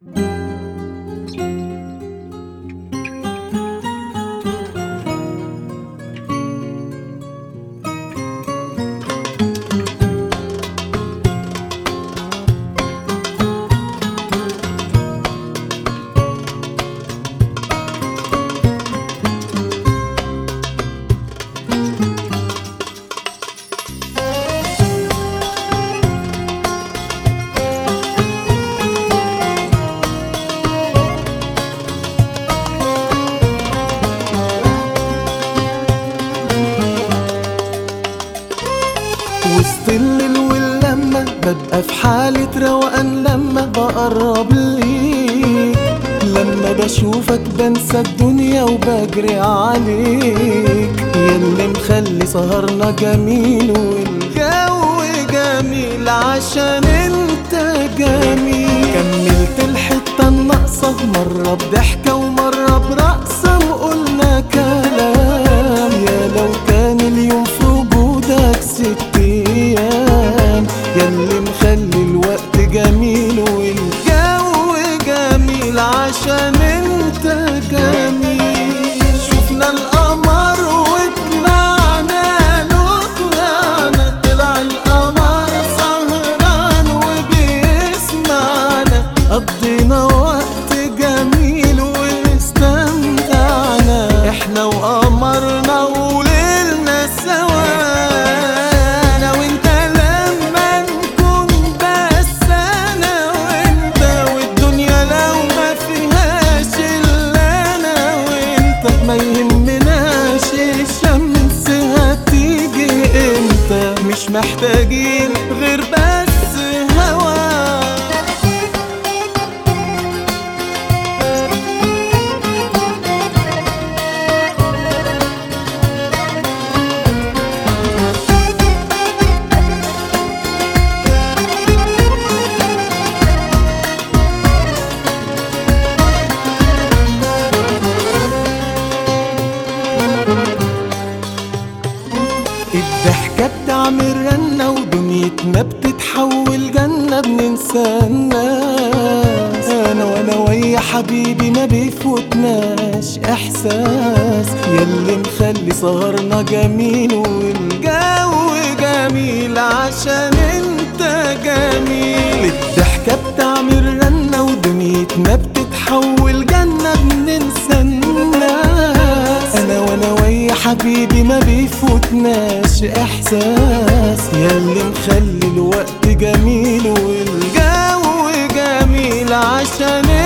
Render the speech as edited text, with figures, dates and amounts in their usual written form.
وسط الليل واللمة ببقى في حالة روقان لما بقرب ليك، لما بشوفك بنسى الدنيا وبجري عليك، ياللي مخلي سهرنا جميل والجو جميل عشان انت جميل. كملت الحتة الناقصة مرة بضحكة ومرة برقصة وقلنا كلام، يا لو كان اليوم في وجودك 6 أيام، ياللي مخلي الوقت جميل والجو جميل عشان انت جميل. شفنا القمر وطلعنا له طلعنا، طلع القمر سهران وبيسمعنا، قضينا وقت جميل واستمتعنا احنا وقمرنا وليلنا سوا. ما يهمناش الشمس هتيجي امتى، مش محتاجين غير بس هوا. الضحكة بتعمل رنة ودنيتنا بتتحول جنة، بننسى الناس أنا وأنا ويا حبيبي ما بيفوتناش إحساس، ياللي مخلي سهرنا جميل والجو جميل عشان انت جميل. الضحكة بتعمل رنة ودنيتنا بتتحول جنة، بننسى الناس أنا وأنا ويا حبيبي ما بيفوتناش إحساس، ياللي مخلي الوقت جميل والجو جميل عشان